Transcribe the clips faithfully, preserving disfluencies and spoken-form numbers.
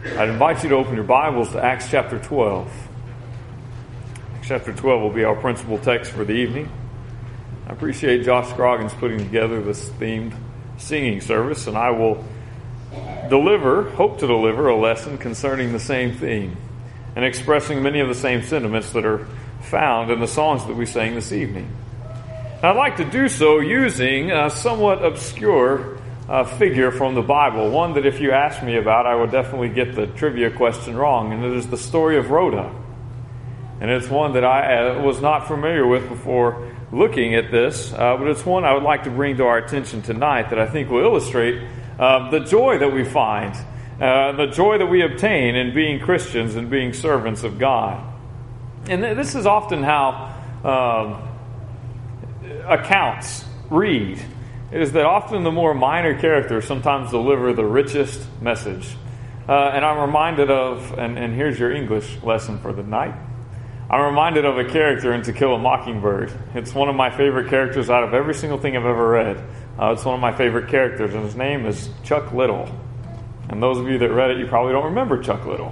I'd invite you to open your Bibles to Acts chapter twelve. Acts chapter twelve will be our principal text for the evening. I appreciate Josh Scroggins putting together this themed singing service, and I will deliver, hope to deliver, a lesson concerning the same theme and expressing many of the same sentiments that are found in the songs that we sang this evening. And I'd like to do so using a somewhat obscure uh, figure from the Bible, one that if you ask me about, I would definitely get the trivia question wrong, and it is the story of Rhoda. And it's one that I uh, was not familiar with before looking at this, uh, but it's one I would like to bring to our attention tonight that I think will illustrate uh, the joy that we find, uh, the joy that we obtain in being Christians and being servants of God. And th- this is often how um, accounts read, is that often the more minor characters sometimes deliver the richest message. Uh, and I'm reminded of, and, and here's your English lesson for the night, I'm reminded of a character in To Kill a Mockingbird. It's one of my favorite characters out of every single thing I've ever read. Uh, it's one of my favorite characters, and his name is Chuck Little. And those of you that read it, you probably don't remember Chuck Little.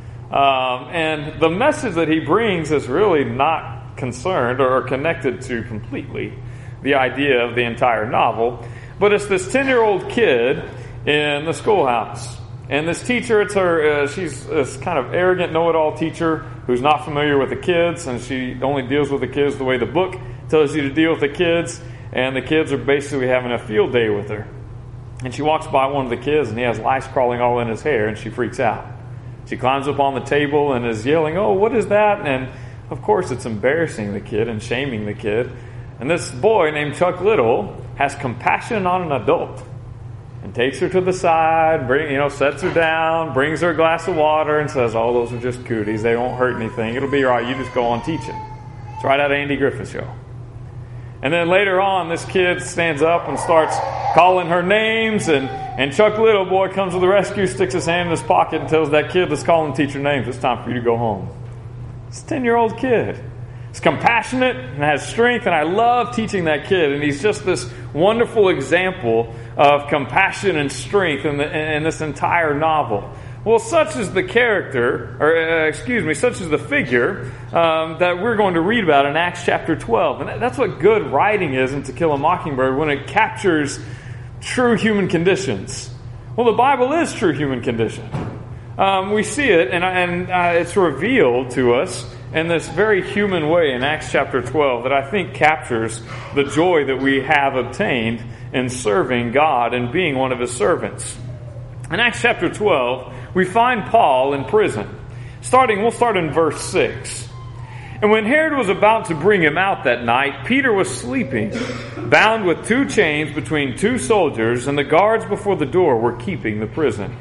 Um, and the message that he brings is really not concerned or connected to completely the idea of the entire novel, but it's this ten-year-old kid in the schoolhouse. And this teacher, it's her, uh, she's this kind of arrogant know-it-all teacher who's not familiar with the kids, and she only deals with the kids the way the book tells you to deal with the kids, and the kids are basically having a field day with her. And she walks by one of the kids, and he has lice crawling all in his hair, and she freaks out. She climbs up on the table and is yelling, "Oh, what is that?" And of course it's embarrassing the kid and shaming the kid. And this boy named Chuck Little has compassion on an adult and takes her to the side, bring, you know, sets her down, brings her a glass of water and says, "Oh, those are just cooties. They won't hurt anything. It'll be all right. You just go on teaching." It's right out of Andy Griffith's show. And then later on, this kid stands up and starts calling her names, and, and Chuck Little boy comes to the rescue, sticks his hand in his pocket and tells that kid that's calling the teacher names, "It's time for you to go home." It's a ten-year-old kid. He's compassionate and has strength, and I love teaching that kid. And he's just this wonderful example of compassion and strength in, the, in this entire novel. Well, such is the character, or uh, excuse me, such is the figure um, that we're going to read about in Acts chapter twelve. And that's what good writing is in To Kill a Mockingbird, when it captures true human conditions. Well, the Bible is true human condition. Um, we see it, and, and uh, it's revealed to us in this very human way in Acts chapter twelve that I think captures the joy that we have obtained in serving God and being one of His servants. In Acts chapter twelve, we find Paul in prison. Starting, we'll start in verse six. "And when Herod was about to bring him out that night, Peter was sleeping, bound with two chains between two soldiers, and the guards before the door were keeping the prison.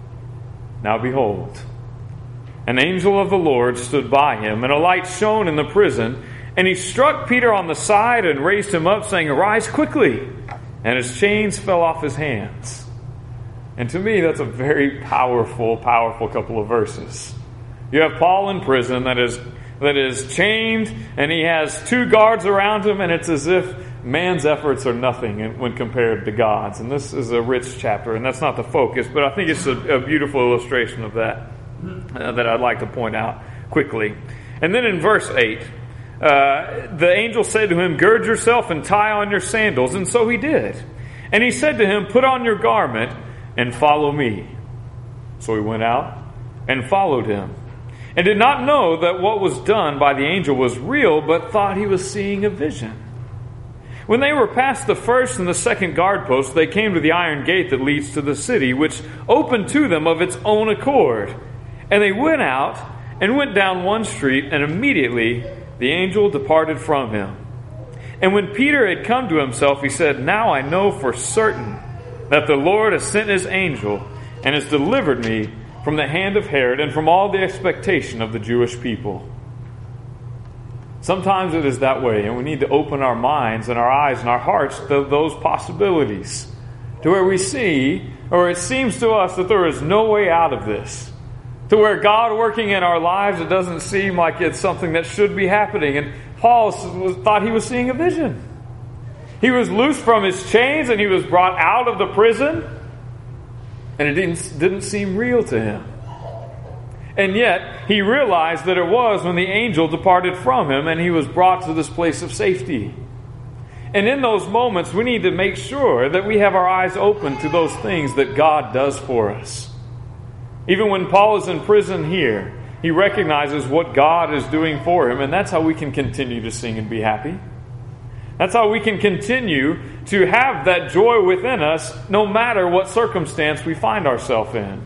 Now behold, an angel of the Lord stood by him, and a light shone in the prison, and he struck Peter on the side and raised him up, saying, 'Arise quickly!' And his chains fell off his hands." And to me, that's a very powerful, powerful couple of verses. You have Paul in prison that is that is chained, and he has two guards around him, and it's as if man's efforts are nothing when compared to God's. And this is a rich chapter, and that's not the focus, but I think it's a, a beautiful illustration of that uh, that I'd like to point out quickly. And then in verse eight, uh, the angel said to him, "Gird yourself and tie on your sandals." And so he did. And he said to him, "Put on your garment and follow me." So he went out and followed him, and did not know that what was done by the angel was real, but thought he was seeing a vision. When they were past the first and the second guard posts, they came to the iron gate that leads to the city, which opened to them of its own accord. And they went out and went down one street, and immediately the angel departed from him. And when Peter had come to himself, he said, "Now I know for certain that the Lord has sent His angel and has delivered me from the hand of Herod and from all the expectation of the Jewish people." Sometimes it is that way, and we need to open our minds and our eyes and our hearts to those possibilities, to where we see, or it seems to us that there is no way out of this, to where God working in our lives, it doesn't seem like it's something that should be happening. And Paul thought he was seeing a vision. He was loosed from his chains, and he was brought out of the prison, and it didn't, didn't seem real to him. And yet, he realized that it was when the angel departed from him and he was brought to this place of safety. And in those moments, we need to make sure that we have our eyes open to those things that God does for us. Even when Paul is in prison here, he recognizes what God is doing for him, and that's how we can continue to sing and be happy. That's how we can continue to have that joy within us no matter what circumstance we find ourselves in.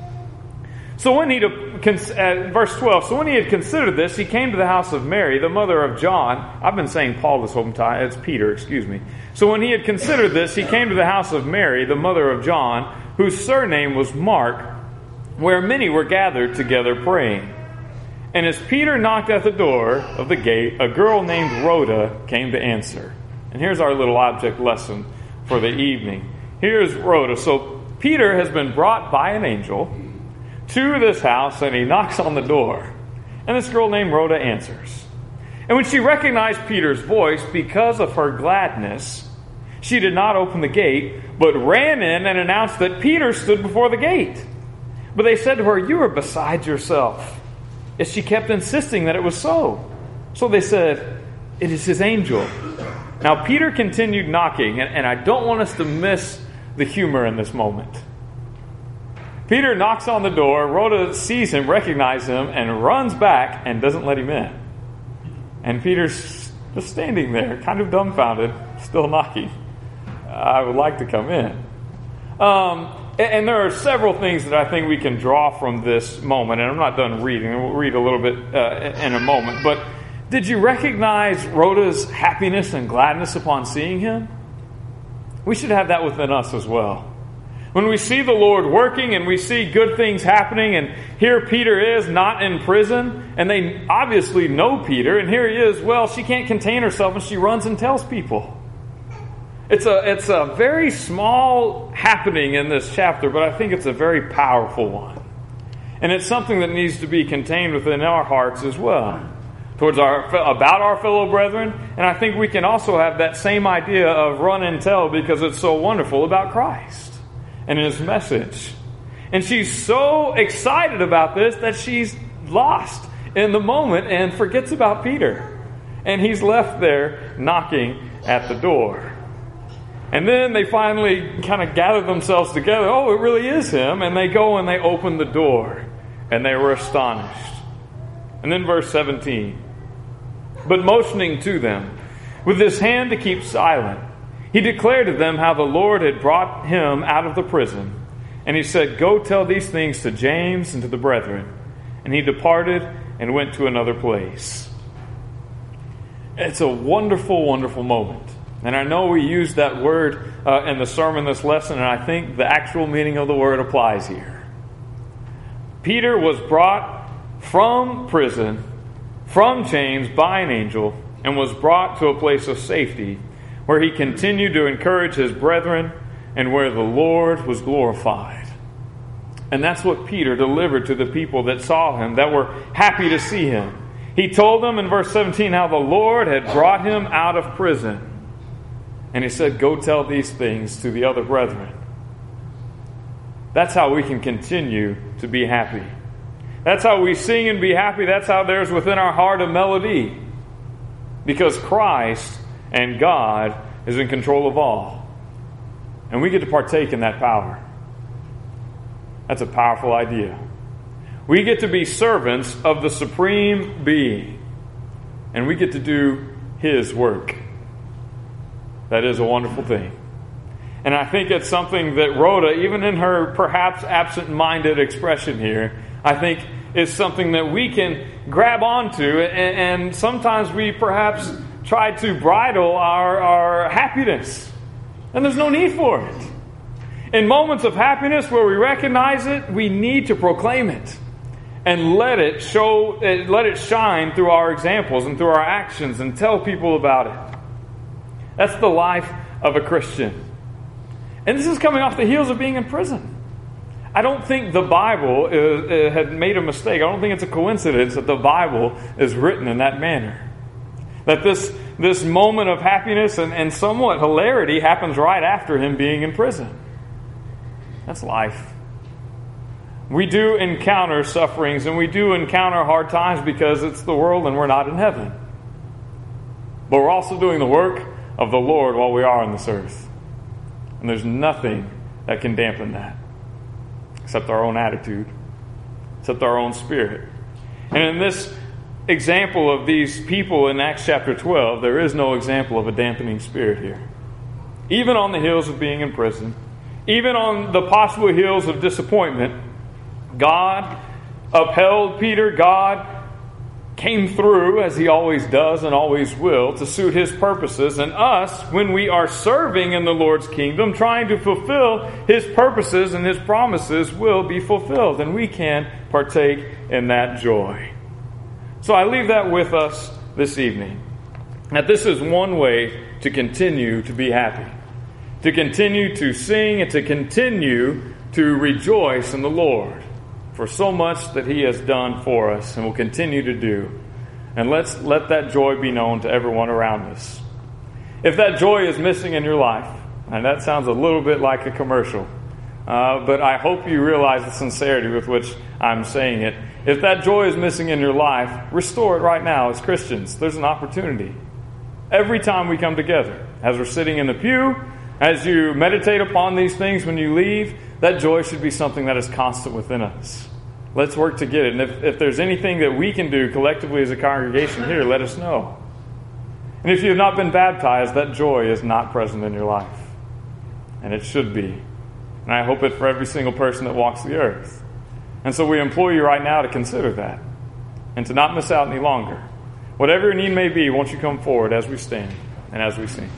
So when he, uh, verse twelve, so when he had considered this, he came to the house of Mary, the mother of John. I've been saying Paul this whole time. It's Peter, excuse me. So when he had considered this, he came to the house of Mary, the mother of John, whose surname was Mark, where many were gathered together praying. And as Peter knocked at the door of the gate, a girl named Rhoda came to answer. And here's our little object lesson for the evening. Here's Rhoda. So Peter has been brought by an angel to this house, and he knocks on the door. And this girl named Rhoda answers. And when she recognized Peter's voice, because of her gladness, she did not open the gate, but ran in and announced that Peter stood before the gate. But they said to her, "You are beside yourself." Yet she kept insisting that it was so. So they said, "It is his angel." Now Peter continued knocking, and, and I don't want us to miss the humor in this moment. Peter knocks on the door, Rhoda sees him, recognizes him, and runs back and doesn't let him in. And Peter's just standing there, kind of dumbfounded, still knocking. I would like to come in. Um, and, and there are several things that I think we can draw from this moment, and I'm not done reading, we'll read a little bit uh, in a moment. But did you recognize Rhoda's happiness and gladness upon seeing him? We should have that within us as well. When we see the Lord working and we see good things happening, and here Peter is not in prison, and they obviously know Peter, and here he is, well, she can't contain herself and she runs and tells people. It's a, it's a very small happening in this chapter, but I think it's a very powerful one. And it's something that needs to be contained within our hearts as well, towards our, about our fellow brethren. And I think we can also have that same idea of run and tell, because it's so wonderful about Christ and his message. And she's so excited about this that she's lost in the moment and forgets about Peter. And he's left there knocking at the door. And then they finally kind of gather themselves together. Oh, it really is him. And they go and they open the door. And they were astonished. And then verse seventeen. But motioning to them with his hand to keep silent, he declared to them how the Lord had brought him out of the prison. And he said, "Go tell these things to James and to the brethren." And he departed and went to another place. It's a wonderful, wonderful moment. And I know we used that word uh, in the sermon this lesson, and I think the actual meaning of the word applies here. Peter was brought from prison, from chains, by an angel, and was brought to a place of safety, where he continued to encourage his brethren and where the Lord was glorified. And that's what Peter delivered to the people that saw him, that were happy to see him. He told them in verse seventeen how the Lord had brought him out of prison. And he said, "Go tell these things to the other brethren." That's how we can continue to be happy. That's how we sing and be happy. That's how there's within our heart a melody. Because Christ and God is in control of all. And we get to partake in that power. That's a powerful idea. We get to be servants of the Supreme Being. And we get to do His work. That is a wonderful thing. And I think it's something that Rhoda, even in her perhaps absent-minded expression here, I think is something that we can grab onto. And, and sometimes we perhaps try to bridle our, our happiness. And there's no need for it. In moments of happiness where we recognize it, we need to proclaim it. And let it show, let it shine through our examples and through our actions, and tell people about it. That's the life of a Christian. And this is coming off the heels of being in prison. I don't think the Bible is, had made a mistake. I don't think it's a coincidence that the Bible is written in that manner. That this, this moment of happiness and, and somewhat hilarity happens right after him being in prison. That's life. We do encounter sufferings and we do encounter hard times because it's the world and we're not in heaven. But we're also doing the work of the Lord while we are on this earth. And there's nothing that can dampen that except our own attitude, except our own spirit. And in this example of these people in Acts chapter twelve, there is no example of a dampening spirit here. Even on the hills of being in prison, even on the possible hills of disappointment, God upheld Peter. God came through, as he always does and always will, to suit his purposes. And us, when we are serving in the Lord's kingdom, trying to fulfill his purposes and his promises, will be fulfilled. And we can partake in that joy. So I leave that with us this evening. That this is one way to continue to be happy, to continue to sing, and to continue to rejoice in the Lord for so much that he has done for us and will continue to do. And let's let that joy be known to everyone around us. If that joy is missing in your life, and that sounds a little bit like a commercial, uh, but I hope you realize the sincerity with which I'm saying it. If that joy is missing in your life, restore it right now as Christians. There's an opportunity. Every time we come together, as we're sitting in the pew, as you meditate upon these things when you leave, that joy should be something that is constant within us. Let's work to get it. And if, if there's anything that we can do collectively as a congregation here, let us know. And if you have not been baptized, that joy is not present in your life. And it should be. And I hope it for every single person that walks the earth. And so we implore you right now to consider that and to not miss out any longer. Whatever your need may be, won't you come forward as we stand and as we sing.